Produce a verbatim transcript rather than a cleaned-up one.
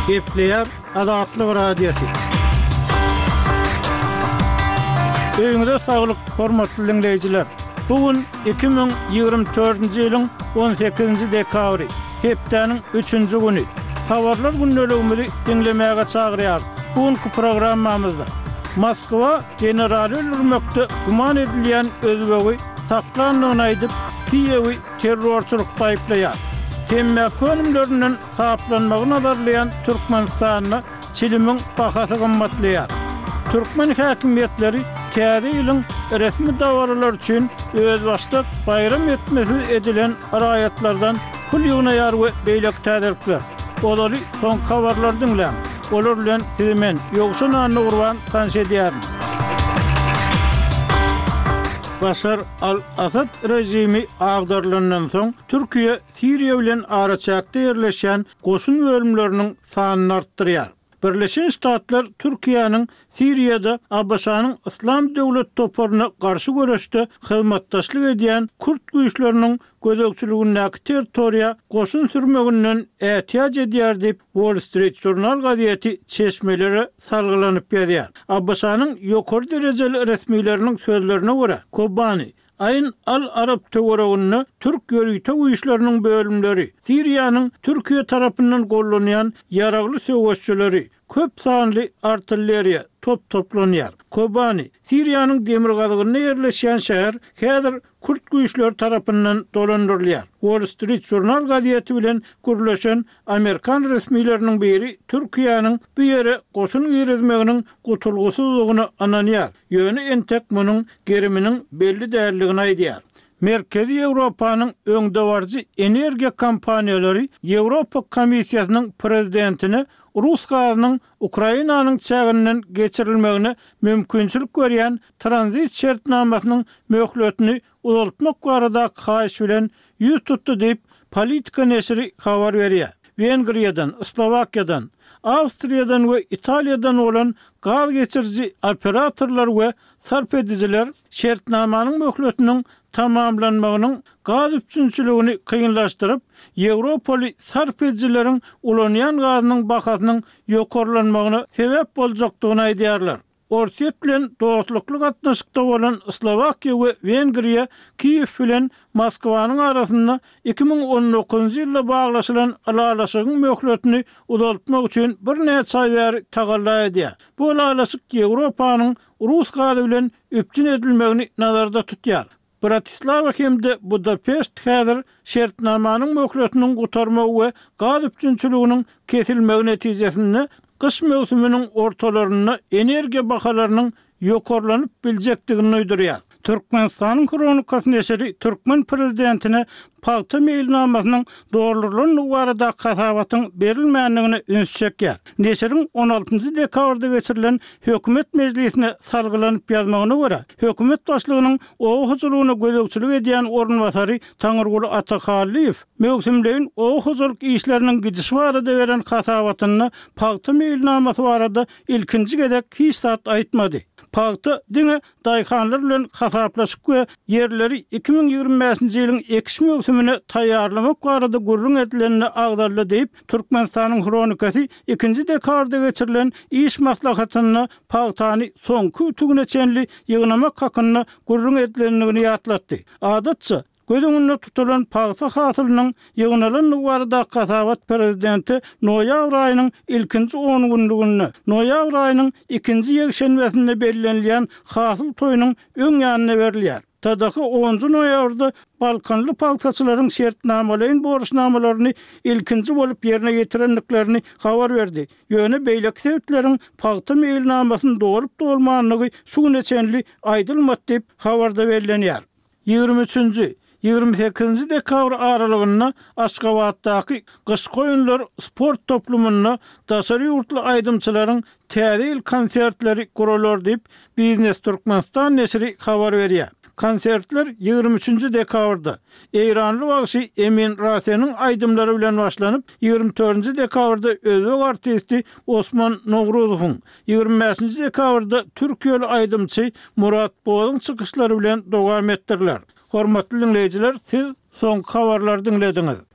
Gepleyer Azatlyk Radiosu. Öňüňizde saglyk, hormatly dinleýijiler. Bugün iki bin ýygrimi dörtünji ýylyň on sekizinji dekabry, hepdeniň üçünji güni. Habarlar günnelegimizi dinlemäge çagyrýar. Bugünkü programmamyzda Moskwa generaly öldürmekde guman edilýän özbegi saklanlygyny aýdyp Kiýewi terrorçylykda aýplaýar. Temmäki önümlerinden taplanmagy nazarlayan Türkmenistanyna çilimiň bahasy gymmatlaýar. Türkmen häkimetleri käde ýylyň resmi dawarlar üçin öz başda bayram etmesi edilen raýatlardan pul ýygnaýar we beýlek täziripler. Olary son habarlar dinlän. Olar bilen hemen ýogşun anny urban tanş edýär. Başar al-Asad rejimi agdarlandan soň Türkiýe Siriýa bilen araçakda ýerleşen goşun bölümleriniň sanyny artdyrýar. Birleşen Ştatlar Türkiýanyň Siriýada Abaşanyň İslam döwlet toparyna garşy görüşde hyzmatdaşlyk edýän Kürt güýçleriniň gözegçiligindäki territoriýa goşun sürmeginden ähtiýaç edýär diýip Wall Street Journal gazieti çeşmeleri salgylanyp ýazýar. Abaşanyň ýokary derejeli resmileriniň sözlerine görä, Kobani Ayn al-Arab töweregini Türk ýörüýte güýçleriniň bölümleri, Siriýanyň Türkiýe tarapyndan gollanýan ýaragly söwüşçileri, köp sanly artilleriýa top toplanýar. Kobani Siriýanyň demir gazygyna ýerleşen şäher häzir Kürt güýçleri tarapyndan dolandyrylýar. Wall Street Journal gazieti bilen gürleşen Amerikan resmileriniň biri Türkiýanyň bu ýere goşun ýerizmeginiň gutulgusyzlygyny ananýar. Ýöne entek munyň geriminiň belli därligini aýdýar. Merkezi Ýewropanyň öňdewarjy energiýa kompaniýalary Ýewropa Komissiýasynyň prezidentini Rus gazynyň Ukrainanyň çägininden geçirilmegine mümkinçilik görýän tranzit şertnamasynyň möhletini uzatmak barada haýyş bilen ýüz tutdy diýip Politika neşri habar berýär. Wengriýadan, Slowakiýadan, Awstriýadan we Italiýadan bolan gaz geçirji operatorlar we sarp edijiler şertnamanyň möhletiniň tamamlanmagynyň gaz üçinçiligini kıyınlaştırıp Ýewropaly sarp edijileriň ulanýan gazynyň bahasynyň ýokarlanmagyna sebäp boljakdygyny aýdýarlar. Orsiýet bilen dostlukly gatnaşykda bolan Slowakiýa we Wengriýa Kiýew bilen Moskwanyň arasynda iki bin on dokuzynjy ýylda baglaşylan alalaşygyň möhletini uzatmak üçin bir näçe aý bäri tagalla edýär. Bu alalaşyk Ýewropanyň Rus gazy bilen üpçün edilmegini nazarda tutýar. Bratislava hemde Budapest häzir şertnamanyň möhletiniň gutarmagy we gaz üçinçiliginiň kesilmegi netijesinde kış mevsiminin ortalarına energiya bahalarynyň ýokarlanyp biljekdigini öýdürýär. Türkmenistanyň kronikasy neşri Türkmen prezidentine paýta meýilnamasynyň dogrulygyny barada kasabatyň berilmänligini üns çekýär. Neşriň on altynjy dekabrda geçirilen hökümet meclisine salgylanyp ýazmagyna görä, hökümet başlygynyň owa huzurlygyna gözegçilik edýän ornwasary Taňyrguly Atakalliýew mewsimleýin owa huzurlyk işleriniň gidişi barada beren kasabatyny paýta meýilnamasy barada ilkinji gedek hiç zat aýtmady. Paýta diňe daýhanlar bilen hasaplaşyk we ýerleri iki bin ýygrimi beşinji ýylyň ekiş mewsimine taýýarlamak barada gurrun edilenini agdarly diýip Türkmenistanyň kronikasy ikinji dekabrda geçirilen iş maslahatyny paýtany soňky tügüne çenli ýygnamak hakyny gurrun edilenini ýatlatdy. Adatça gözüňünde tutulan paýta hasylynyň ýygnalyny barada kasabat prezidenti noýabr aýynyň ilkinji on günlügini, noýabr aýynyň ikinji ýekşenbesinde bellenilýän hasyl toýunyň öň ýanyna berilýär. Tadaky onuncu noýabrda Balkanly paýtaçylaryň şertnamalaryň borçnamalaryny ilkinji bolup ýerine getirenliklerini habar berdi. Ýöne beýlek sebäpleriň paýta meýilnamasyny dogrup dolmanyny şu güne çenli aýdylmady diýip habarda bellenýär. ýygrimi üçünji ýygrimi sekizinji dekabr aralygynda Aşgabatdaky gyşky oýunlar sport toplumyna daşary ýurtly aýdymçylaryň täze ýyl konsertleri guralar diýip Biznes Türkmenistan neşri habar berýär. Konsertler ýygrimi üçünji dekabrda Eýranly wagşy Emin Rasynyň aýdymlary bilen başlanyp ýygrimi dördünji dekabrda özbek artisti Osman Nowruzowyň, ýygrimi beşinji dekabrda Türkiýeli aýdymçy Murat Boýaň çykyşlary bilen dowam etdirler. Hormatly dinleýijiler, siz soňky habarlary dinlediňiz.